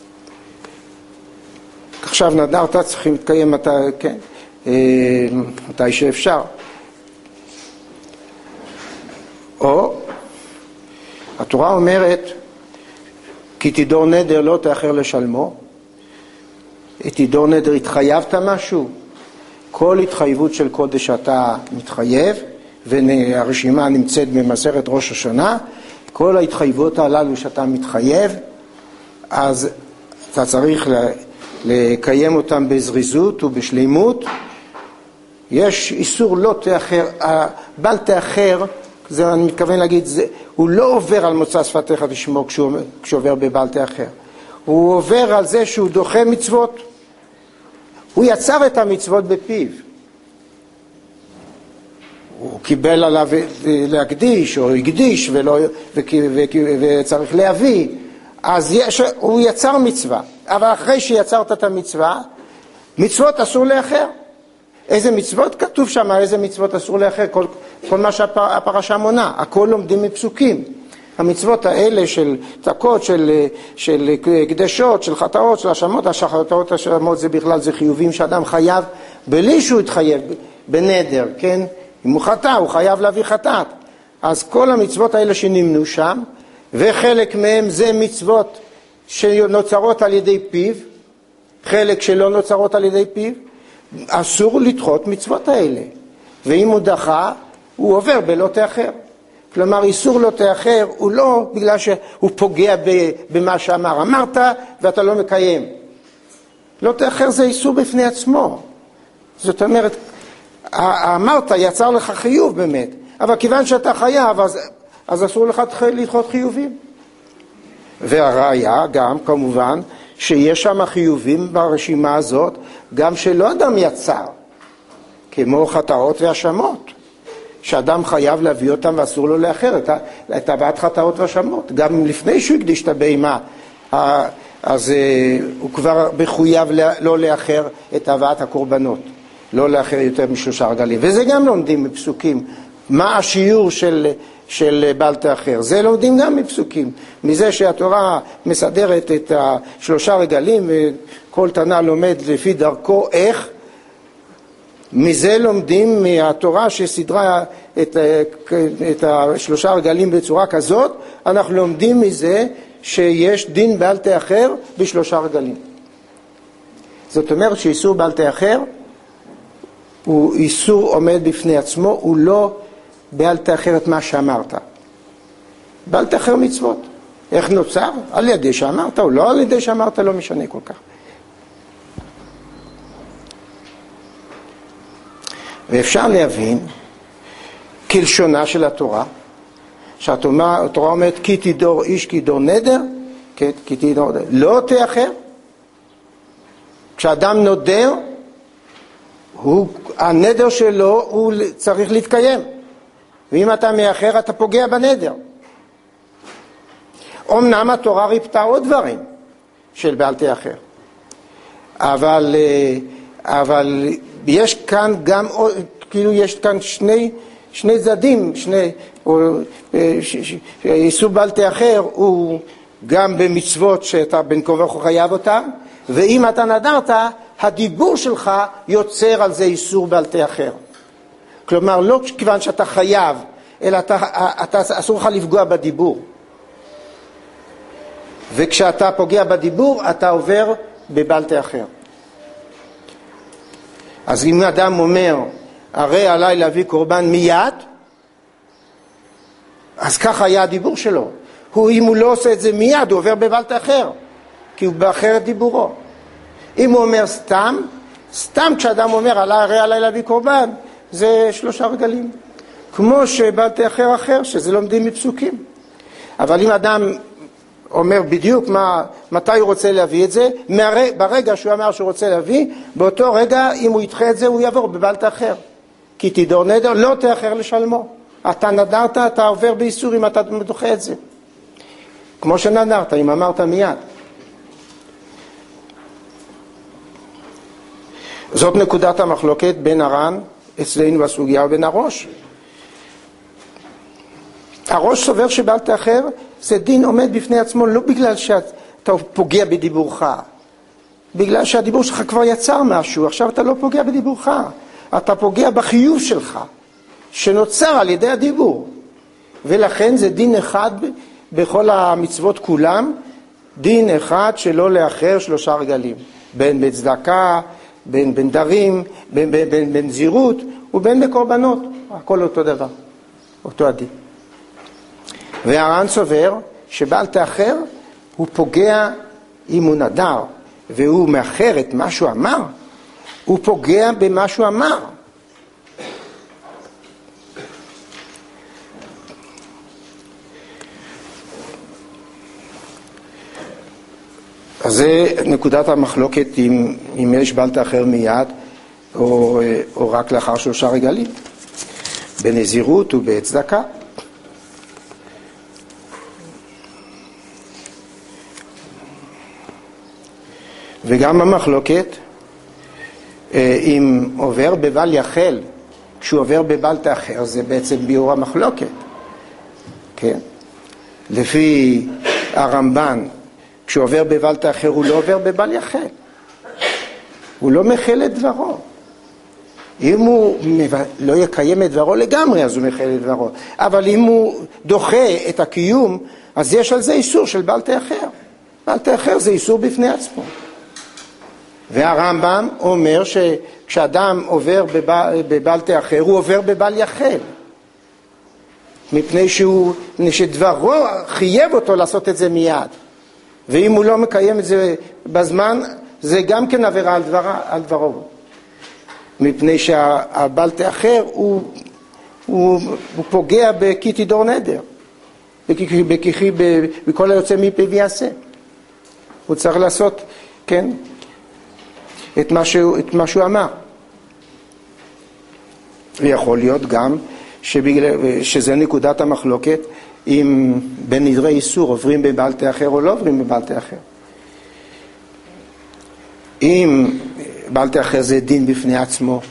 עכשיו נדרת צריכים להתקיים מתי, כן, מתי שאפשר. או התורה אומרת כי תדור נדר לא תאחר לשלמו. תדור נדר, התחייבת משהו, כל התחייבות של קודש אתה מתחייב, והרשימה נמצאת במסכת ראש השנה, כל ההתחייבות הללו שאתה מתחייב, אז אתה צריך לקיים אותם בזריזות ובשלימות. יש איסור לא תאחר, בל תאחר, זה אני מתכוון להגיד, זה, הוא לא עובר על מוצא שפתיך לשמו כשהוא, כשהוא עובר בבל תאחר. הוא עובר על זה שהוא דוחה מצוות. הוא יצר את המצוות בפיו. הוא קיבל עליו להקדיש או הקדיש ולא, וצריך להביא. אז יש, הוא יצר מצווה. אבל אחרי שיצרת את המצווה, מצוות אסור לאחר. איזה מצוות? כתוב שם איזה מצוות אסור לאחר, כל, כל מה שהפרשה מונה, הכל לומדים מפסוקים. המצוות האלה של תקות, של, של קדשות, של חטאות, של השמות, החטאות השמות זה בכלל זה חיובים שאדם חייב, בלי שהוא יתחייב בנדר, כן? אם הוא חטא, הוא חייב להביא חטאת. אז כל המצוות האלה שנמנו שם, וחלק מהם זה מצוות שנוצרות על ידי פיו, חלק שלא נוצרות על ידי פיו, אסור לדחות מצוות האלה. ואם הוא דחה, הוא עובר בלא תאחר. כלומר, איסור לא תאחר הוא לא בגלל שהוא פוגע במה שאמר. אמרת ואתה לא מקיים. לא תאחר זה איסור בפני עצמו. זאת אומרת, אמרת, יצר לך חיוב באמת. אבל כיוון שאתה חייב, אז, אז אסור לך לדחות חיובים. והראיה גם, כמובן, שיש שם חיובים ברשימה הזאת, גם שלא אדם יצר, כמו חטאות והשמות, שאדם חייב להביא אותם ואסור לו לאחר את הבאת חטאות והשמות. גם לפני שהוא הקדיש את הבהמה, אז הוא כבר מחויב לא לאחר את הבאת הקורבנות, לא לאחר יותר משלושה רגלים. וזה גם לומדים מפסוקים, מה השיעור של... של בל תאחר. זה לומדים גם מפסוקים. מזה שהתורה מסדרת את השלושה רגלים, וכל תנא לומד לפי דרכו איך, מזה לומדים מהתורה שסדרה את, את השלושה רגלים בצורה כזאת, אנחנו לומדים מזה שיש דין בל תאחר בשלושה רגלים. זאת אומרת שאיסור בל תאחר הוא איסור עומד בפני עצמו, הוא לא בל תאחר את מה שאמרת. בל תאחר מצוות. איך נוצר? על ידי שאמרת או לא על ידי שאמרת, לא משנה כל כך. ואפשר להבין כלשונה של התורה, שהתורה אומרת כי תדור איש כי תדור נדר, כי תדור נדר, לא תאחר. כשאדם נודר, הוא, הנדר שלו הוא צריך להתקיים. ואם אתה מאחר, אתה פוגע בנדר. אמנם התורה ריפתה עוד דברים של בל תאחר. אבל, אבל יש כאן גם, כאילו יש כאן שני, שני צדדים, שני, איסור בל תאחר הוא גם במצוות שאתה בין כה וכה חייב אותם, ואם אתה נדרת, הדיבור שלך יוצר על זה איסור בל תאחר. כלומר, לא כיוון שאתה חייב, אלא אתה, אתה, אסור לך לפגוע בדיבור. וכשאתה פוגע בדיבור, אתה עובר בבל תאחר. אז אם אדם אומר, הרי עליי להביא קורבן מיד, אז ככה היה הדיבור שלו. הוא, אם הוא לא עושה את זה מיד, הוא עובר בבל תאחר, כי הוא באחר את דיבורו. אם הוא אומר סתם, סתם כשאדם אומר, הרי עליי להביא קורבן, זה שלושה רגלים. כמו שבל תאחר אחר, שזה לומדים מפסוקים. אבל אם אדם אומר בדיוק מה, מתי הוא רוצה להביא את זה, מהרי, ברגע שהוא אמר שהוא רוצה להביא, באותו רגע, אם הוא ידחה את זה, הוא יעבור בבל תאחר. כי תדור נדר, לא תאחר לשלמו. אתה נדרת, אתה עובר באיסור אם אתה דוחה את זה. כמו שנדרת, אם אמרת מיד. זאת נקודת המחלוקת בין הר"ן אצלנו בסוגיה ובין הראש. הראש סובר שבל תאחר זה דין עומד בפני עצמו לא בגלל שאתה פוגע בדיבורך, בגלל שהדיבור שלך כבר יצר משהו, עכשיו אתה לא פוגע בדיבורך, אתה פוגע בחיוב שלך שנוצר על ידי הדיבור. ולכן זה דין אחד בכל המצוות כולם, דין אחד שלא לאחר שלושה רגלים, בין בצדקה, בין בנדרים, בין בנזירות ובין בקורבנות, הכל אותו דבר, אותו הדין. והר"ן סובר שבעל תאחר הוא פוגע אם הוא נדר והוא מאחר את מה שהוא אמר, הוא פוגע במה שהוא אמר. אז זה נקודת המחלוקת אם, אם יש בעל תאחר מיד או, או רק לאחר שלושה רגלים, בנזירות ובצדקה. וגם המחלוקת אם עובר בבל יחל, כשהוא עובר בבל תאחר, זה בעצם ביאור המחלוקת, כן? לפי הרמב"ן, כשהוא עובר בבל תאחר הוא לא עובר בבל יחל, הוא לא מחל את דברו. אם הוא לא יקיים את דברו לגמרי, אז הוא מחל את דברו, אבל אם הוא דוחה את הקיום, אז יש על זה איסור של בל תאחר. בל תאחר זה איסור בפני עצמו. והרמב"ם אומר שכשאדם עובר בבל, בבל תאחר, הוא עובר בבל יחל. מפני שהוא, שדברו חייב אותו לעשות את זה מיד. ואם הוא לא מקיים את זה בזמן, זה גם כן עבירה על, דבר, על דברו. מפני שהבל תאחר הוא, הוא, הוא פוגע בכי דור נדר. בכי, בכי, בכל היוצא מפי ויעשה. הוא צריך לעשות, כן? את מה שהוא, את מה שהוא אמר. ויכול להיות גם שבגלל, שזה נקודת המחלוקת אם בנדרי איסור עוברים בבל תאחר או לא עוברים בבל תאחר. אם בל תאחר זה דין בפני עצמו,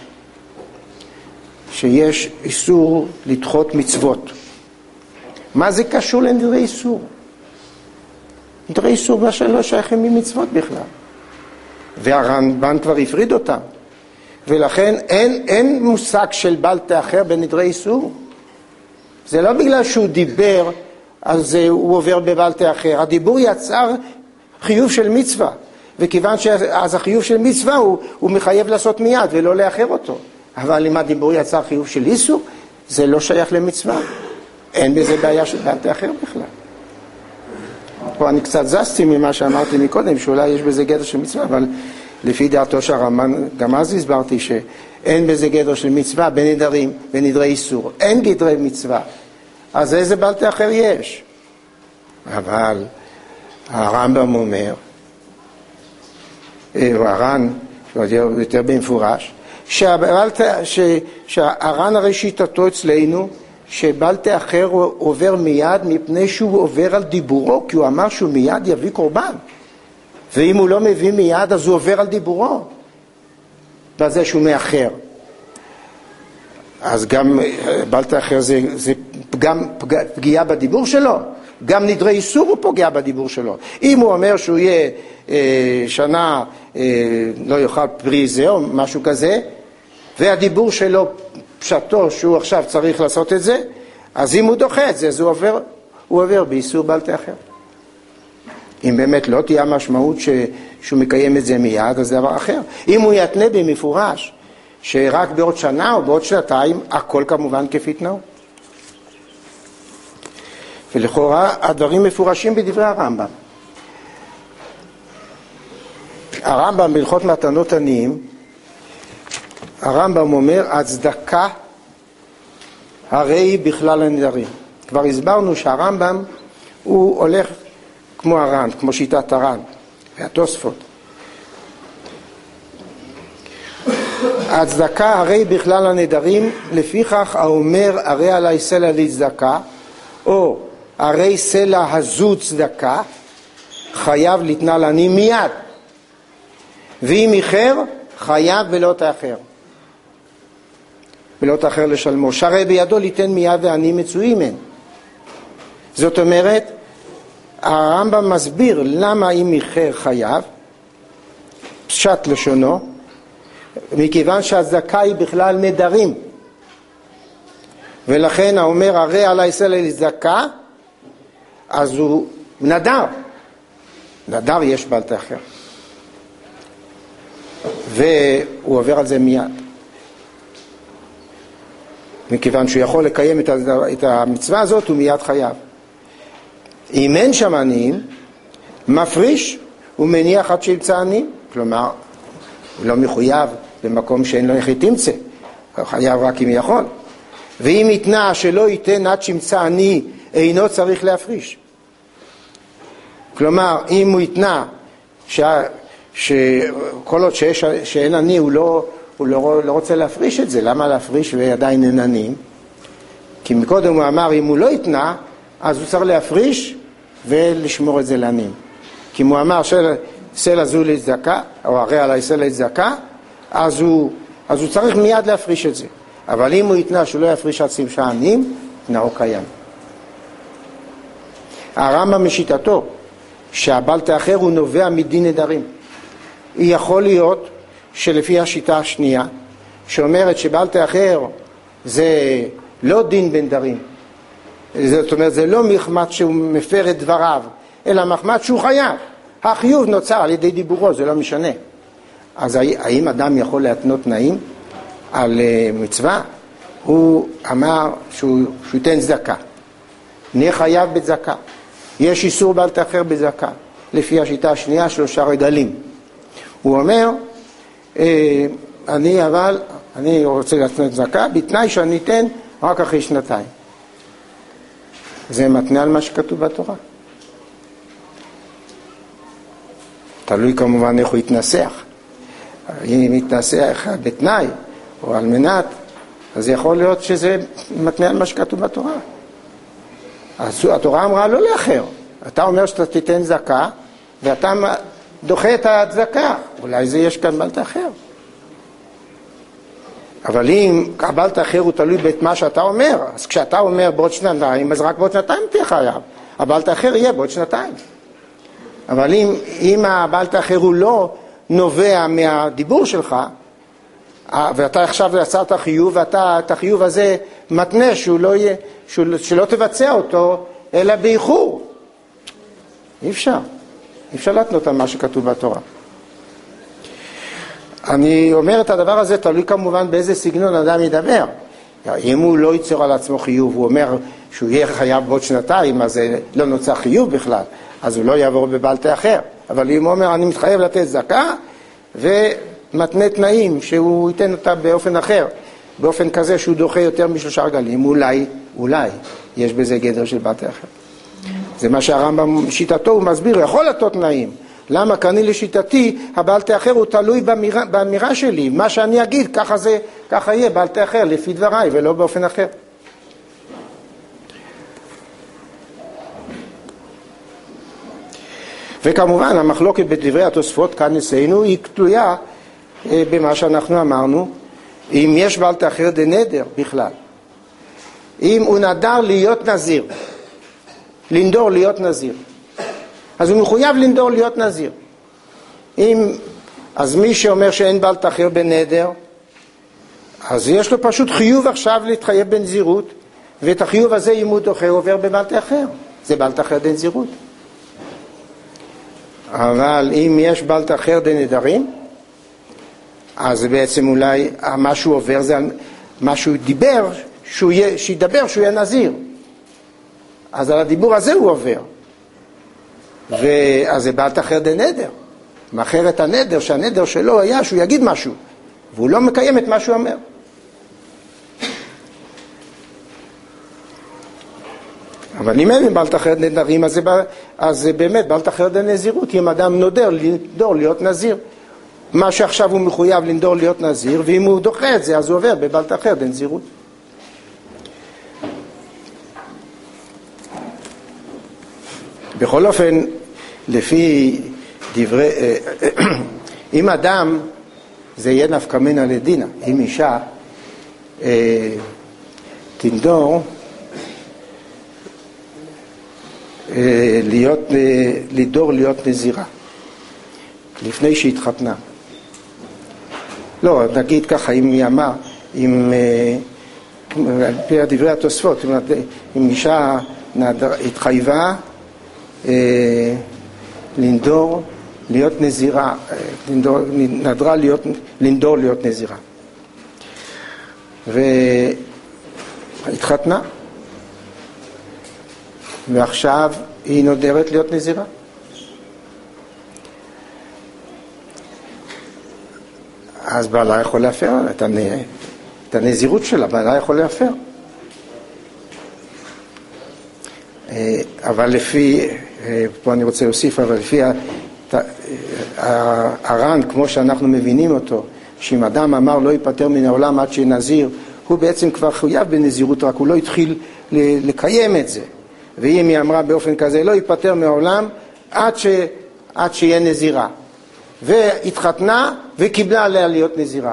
שיש איסור לדחות מצוות. מה זה קשור לנדרי איסור? נדרי איסור מה שלא שייכים ממצוות בכלל. והרמב"ן כבר הפריד אותם, ולכן אין, אין מושג של בל תאחר בנדרי איסור. זה לא בגלל שהוא דיבר אז הוא עובר בבל תאחר, הדיבור יצר חיוב של מצווה, וכיוון שאז החיוב של מצווה הוא, הוא מחייב לעשות מיד ולא לאחר אותו. אבל אם הדיבור יצר חיוב של איסור, זה לא שייך למצווה, אין בזה בעיה של בל תאחר בכלל. פה אני קצת זזתי ממה שאמרתי מקודם, שאולי יש בזה גדר של מצווה, אבל לפי דעתו שהרמב"ן, גם אז הסברתי שאין בזה גדר של מצווה בנדרים, בנדרי איסור. אין גדרי מצווה. אז איזה בל תאחר יש? אבל הרמב"ם אומר, או הר"ן, יותר במפורש, שהר"ן הרי שיטתו אצלנו, שבל תאחר עובר מיד מפני שהוא עובר על דיבורו, כי הוא אמר שהוא מיד יביא קורבן. ואם הוא לא מביא מיד, אז הוא עובר על דיבורו, בזה שהוא מאחר. אז גם בל תאחר זה, זה גם פגיעה בדיבור שלו, גם נדרי איסור הוא פוגע בדיבור שלו. אם הוא אומר שהוא יהיה אה, שנה אה, לא יאכל פרי זה או משהו כזה, והדיבור שלו פשטו שהוא עכשיו צריך לעשות את זה, אז אם הוא דוחה את זה, אז הוא עובר, הוא עובר באיסור בל תאחר. אם באמת לא תהיה המשמעות ש, שהוא מקיים את זה מיד, אז זה דבר אחר. אם הוא יתנה במפורש שרק בעוד שנה או בעוד שנתיים, הכל כמובן כפי תנאו. ולכאורה הדברים מפורשים בדברי הרמב"ם. הרמב"ם בהלכות מתנות עניים, הרמב"ם אומר, הצדקה הרי היא בכלל הנדרים. כבר הסברנו שהרמב"ם הוא הולך כמו הר"ן, כמו שיטת הר"ן והתוספות. הצדקה הרי בכלל הנדרים, לפיכך האומר הרי עלי סלע לצדקה, או הרי סלע הזו צדקה, חייב לתנה לעני מיד, ואם איחר חייב ולא תאחר, ולא תאחר לשלמו, שהרי בידו ליתן מיד ועני מצויים הן. זאת אומרת, הרמב"ם מסביר למה אם איחר חייב, פשט לשונו, מכיוון שהצדקה היא בכלל נדרים, ולכן האומר הרי על הישראל לזכה, אז הוא נדר. נדר יש בעל תאחר. והוא עובר על זה מיד. מכיוון שהוא יכול לקיים את המצווה הזאת, הוא מיד חייב. אם אין שם עניים, מפריש ומניח עד שימצא עניים. כלומר, הוא לא מחויב במקום שאין לו איך תמצא. הוא חייב רק אם יכול. ואם יתנע שלא ייתן עד שימצא עני, אינו צריך להפריש. כלומר, אם הוא יתנע שה, שכל עוד שיש, שאין עני, הוא, לא, הוא לא, לא רוצה להפריש את זה. למה להפריש ועדיין אין עני? כי מקודם הוא אמר, אם הוא לא יתנע, אז הוא צריך להפריש ולשמור את זה לעניים. כי אם הוא אמר סלע זו לצדקה, או הרי על הישראל לצדקה, אז הוא, אז הוא צריך מיד להפריש את זה. אבל אם הוא יתנע שהוא לא יפריש עד שימצא עניים, תנאו קיים. הרמב"ם משיטתו, שהבעל תאחר הוא נובע מדין נדרים. יכול להיות שלפי השיטה השנייה, שאומרת שבעל תאחר זה לא דין בנדרים. זאת אומרת, זה לא מחמת שהוא מפר את דבריו, אלא מחמת שהוא חייב. החיוב נוצר על ידי דיבורו, זה לא משנה. אז האם אדם יכול להתנות תנאים על מצווה? הוא אמר שהוא, שהוא ייתן צדקה. נהיה חייב בצדקה. יש איסור בעל תאחר בצדקה. לפי השיטה השנייה, שלושה רגלים. הוא אומר, אני אבל, אני רוצה להתנות צדקה, בתנאי שאני אתן רק אחרי שנתיים. זה מתנה על מה שכתוב בתורה. תלוי כמובן איך הוא יתנסח. אם יתנסח בתנאי או על מנת, אז יכול להיות שזה מתנה על מה שכתוב בתורה. אז התורה אמרה לא לאחר. אתה אומר שאתה תיתן צדקה, ואתה דוחה את הצדקה. אולי זה יש כאן בעל תאחר. אבל אם הבעל תאחר הוא תלוי במה שאתה אומר, אז כשאתה אומר בעוד שנתיים, אז רק בעוד שנתיים תהיה חייב. הבעל תאחר יהיה בעוד שנתיים. אבל אם, אם הבעל תאחר הוא לא נובע מהדיבור שלך, ואתה עכשיו יצרת חיוב, ואתה את החיוב הזה מתנה שהוא לא יהיה, שהוא, שלא תבצע אותו, אלא באיחור. אי אפשר. אי אפשר להתנות על מה שכתוב בתורה. אני אומר את הדבר הזה, תלוי כמובן באיזה סגנון אדם ידבר. אם הוא לא ייצור על עצמו חיוב, הוא אומר שהוא יהיה חייב בעוד שנתיים, אז לא נוצר חיוב בכלל, אז הוא לא יעבור בבעל תאחר. אבל אם הוא אומר, אני מתחייב לתת צדקה, ומתנה תנאים שהוא ייתן אותה באופן אחר, באופן כזה שהוא דוחה יותר משלושה רגלים, אולי, אולי, יש בזה גדר של בעל תאחר. זה מה שהרמב"ם שיטתו, הוא מסביר, יכול לתת תנאים. למה? כי אני לשיטתי, הבעל תאחר הוא תלוי באמירה, באמירה שלי. מה שאני אגיד, ככה זה, ככה יהיה בעל תאחר, לפי דבריי, ולא באופן אחר. וכמובן, המחלוקת בדברי התוספות כאן אצלנו, היא תלויה במה שאנחנו אמרנו, אם יש בעל תאחר דנדר בכלל. אם הוא נדר להיות נזיר, לנדור להיות נזיר. אז הוא מחויב לנדור להיות נזיר. אם, אז מי שאומר שאין בעל תאחר בנדר, אז יש לו פשוט חיוב עכשיו להתחייב בנזירות, ואת החיוב הזה אם הוא דוחה עובר בבעל תאחר. זה בעל תאחר דנזירות. אבל אם יש בעל תאחר דנדרים, אז בעצם אולי מה שהוא עובר זה מה שהוא דיבר, שהוא יהיה, שידבר שהוא יהיה נזיר. אז על הדיבור הזה הוא עובר. ואז זה בעל תאחר דנדר. מאחר את הנדר, שהנדר שלו היה שהוא יגיד משהו, והוא לא מקיים את מה שהוא אומר. אבל אם אין בעל תאחר דנדרים, אז, אז זה באמת בעל תאחר דנזירות, אם אדם נודר לנדור להיות נזיר. מה שעכשיו הוא מחויב לנדור להיות נזיר, ואם הוא דוחה את זה, אז הוא עובר בבעל תאחר דנזירות. בכל אופן, לפי דברי, אם אדם, זה יהיה נפקא מינה לדינה, אם אישה תנדור להיות, לדור להיות נזירה, לפני שהתחתנה. לא, נגיד ככה, אם היא אמר, אם על פי דברי התוספות, אם אישה התחייבה אה, לנדור, להיות נזירה, לנדור, נדרה להיות, לנדור להיות נזירה. והתחתנה, ועכשיו היא נודרת להיות נזירה. אז בעלה יכול להפר את, הנ... את הנזירות שלה, בעלה יכול להפר. אבל לפי, פה אני רוצה להוסיף, אבל לפי הר"ן, כמו שאנחנו מבינים אותו, שאם אדם אמר לא ייפטר מן העולם עד שנזיר, הוא בעצם כבר חויב בנזירות, רק הוא לא התחיל לקיים את זה. ואם היא אמרה באופן כזה, לא ייפטר מהעולם עד, ש... עד שיהיה נזירה. והתחתנה וקיבלה עליה להיות נזירה.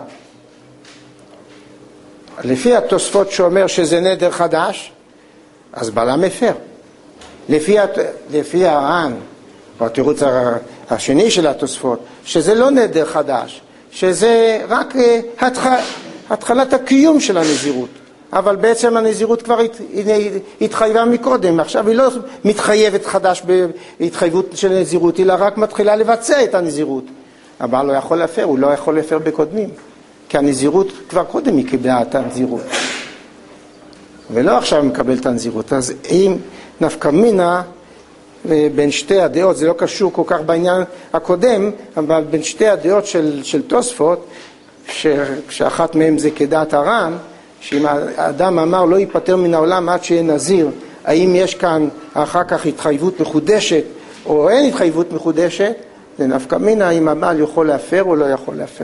לפי התוספות שאומר שזה נדר חדש, אז בעלה מפר. לפי, לפי הר"ן, או התירוץ השני של התוספות, שזה לא נדר חדש, שזה רק התח... התחלת הקיום של הנזירות. אבל בעצם הנזירות כבר הת... התחייבה מקודם, עכשיו היא לא מתחייבת חדש בהתחייבות של נזירות, אלא רק מתחילה לבצע את הנזירות. הבעל לא יכול להפר, הוא לא יכול להפר בקודמים, כי הנזירות כבר קודם היא קיבלה את הנזירות. ולא עכשיו מקבל את הנזירות. אז אם נפקא מינה בין שתי הדעות, זה לא קשור כל כך בעניין הקודם, אבל בין שתי הדעות של, של תוספות, שאחת מהם זה כדעת הר"ן, שאם האדם אמר לא ייפטר מן העולם עד שיהיה נזיר, האם יש כאן אחר כך התחייבות מחודשת או אין התחייבות מחודשת, זה נפקא מינה אם הבעל יכול להפר או לא יכול להפר.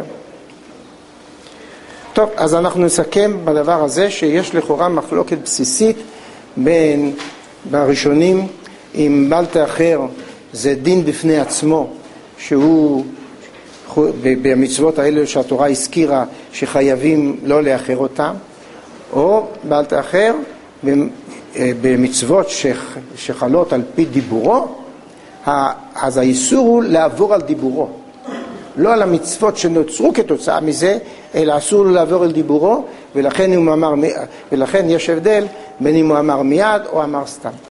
טוב, אז אנחנו נסכם בדבר הזה שיש לכאורה מחלוקת בסיסית בין בראשונים, אם בעל תאחר זה דין בפני עצמו, שהוא במצוות האלה שהתורה הזכירה שחייבים לא לאחר אותם, או בעל תאחר במצוות שחלות על פי דיבורו, אז האיסור הוא לעבור על דיבורו. לא על המצוות שנוצרו כתוצאה מזה, אלא אסור לו לעבור על דיבורו, ולכן, הוא אמר, ולכן יש הבדל בין אם הוא אמר מיד או אמר סתם.